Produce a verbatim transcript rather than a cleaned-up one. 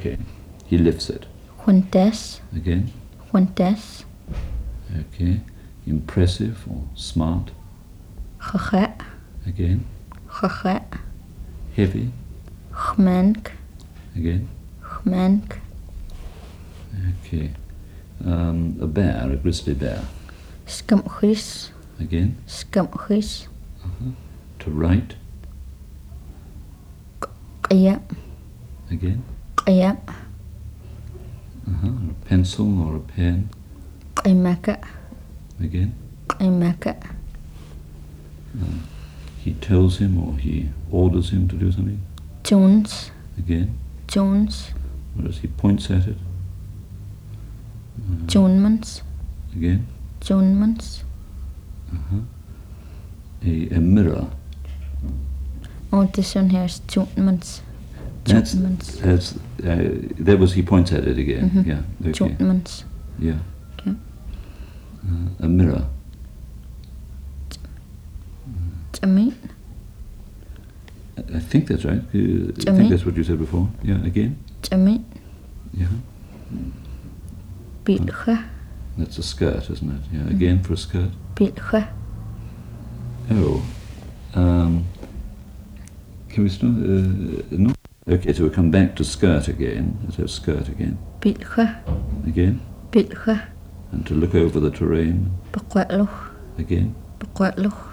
Okay. He lifts it. Juntes. Again. Juntes. Okay. Impressive or smart. Geget. Again. Geget. Heavy. Gmenk. Again. Gmenk. Okay. Um, a bear, a grizzly bear. Skimgris. Again. Skimgris. Uh-huh. To write. Qia. Again. Qia. Uh-huh. A pencil or a pen. Qimaka. Again. Qimaka. Uh, he tells him or he orders him to do something. Jones. Again. Jones. Whereas he points at it. Uh, Jonemans. Again. Jonemans. Uh-huh. A, a mirror. Oh, this one here is Jonemans. That's, Jonemans. that's, uh, that was, he points at it again. Mm-hmm. Yeah. Okay. Jonemans. Yeah. Okay. Uh, a mirror. Jamin. I think that's right. Uh, I Jimmy. think that's what you said before. Yeah, again. Jamin. Yeah. Bilge. That's a skirt, isn't it? Yeah, again mm. for a skirt. Bilge. Oh. Um, can we still... Uh, no? Okay, so we come back to skirt again. Let's have skirt again. Bilge. Again. Bilge. And to look over the terrain. Bequetloch. Again. Bequetloch.